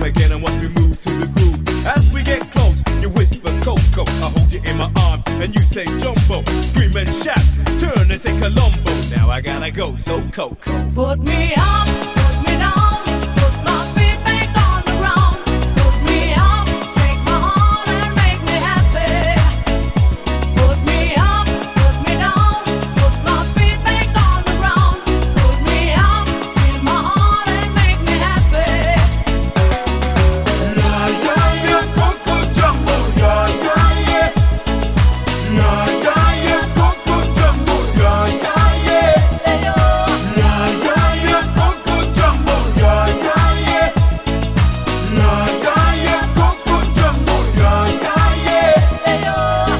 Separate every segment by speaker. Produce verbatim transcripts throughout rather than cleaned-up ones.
Speaker 1: again and watch me move to the groove. As we get close, you whisper Coco. I hold you in my arms and you say Jumbo. Scream and shout, turn and say Colombo. Now I gotta go, so Coco.
Speaker 2: Put me up, put me down, put my feet back on the ground. Put me up, take my heart and make me happy. Put me up, put me down, put my feet back on the ground. Put me up, feel my heart and make me happy.
Speaker 3: Yeah, yeah, yeah, Coco Jumbo, yeah, yeah, yeah. Yeah, yeah, yeah, Coco Jumbo, yeah, yeah, yeah. Yeah, yeah, yeah, Coco Jumbo, yeah, yeah, yeah. Yeah, yeah, yeah, Coco Jumbo, yeah, yeah, yeah.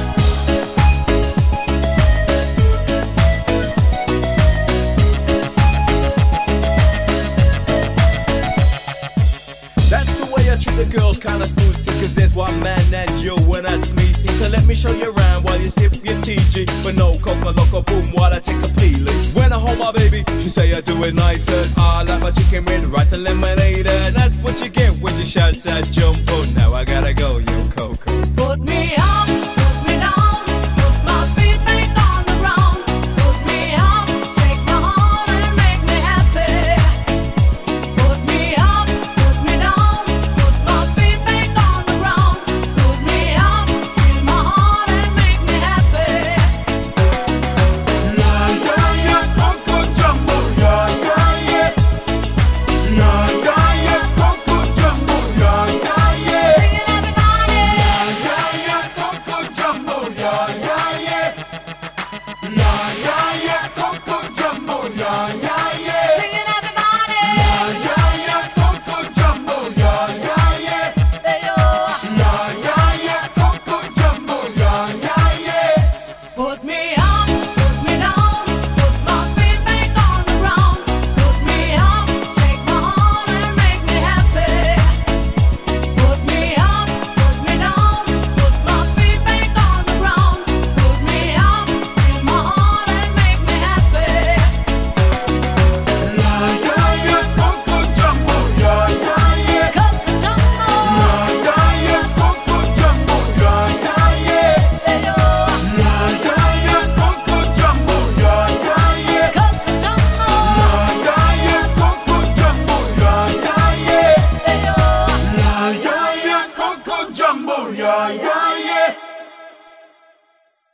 Speaker 1: That's the way I treat the girls, kinda smooth too, cause there's one man that's you and that's me. See, so let me show you around while you sip your T G. But no Coca Loco boom while I take a peeling. When I hold my baby, she say I do it nicer. I like my chicken with rice and lemonade, and that's what you get when she shouts out Jumbo. Now I gotta go,